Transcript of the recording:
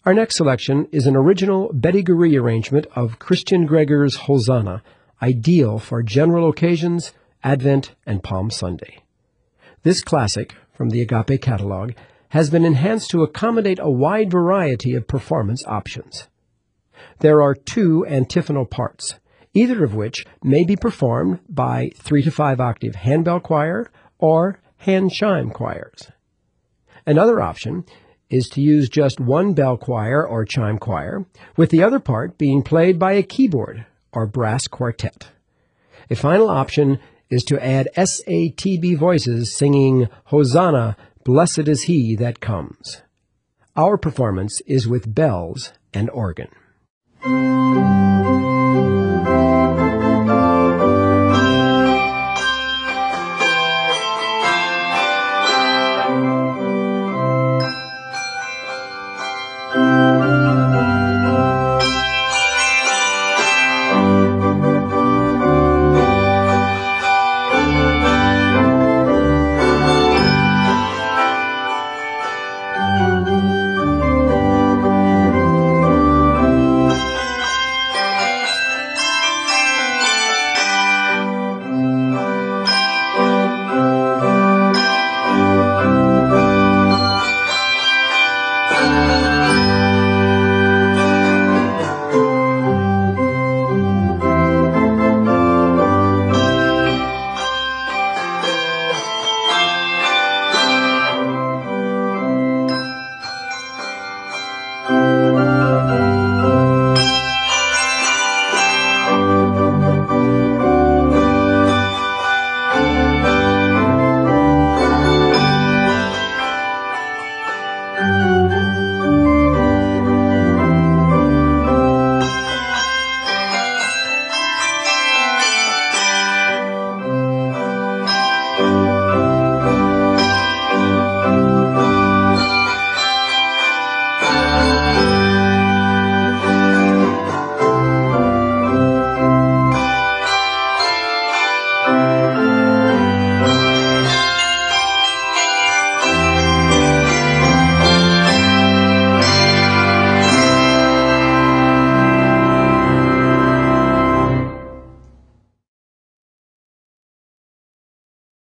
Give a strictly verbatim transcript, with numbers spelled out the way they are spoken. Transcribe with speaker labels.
Speaker 1: Our next selection is an original Betty Gurry arrangement of Christian Gregor's Hosanna, ideal for general occasions, Advent, and Palm Sunday. This classic, from the Agape catalog, has been enhanced to accommodate a wide variety of performance options. There are two antiphonal parts, either of which may be performed by three to five octave handbell choir or hand chime choirs. Another option is to use just one bell choir or chime choir, with the other part being played by a keyboard or brass quartet. A final option is to add S A T B voices singing Hosanna, Blessed is He that Comes. Our performance is with bells and organ.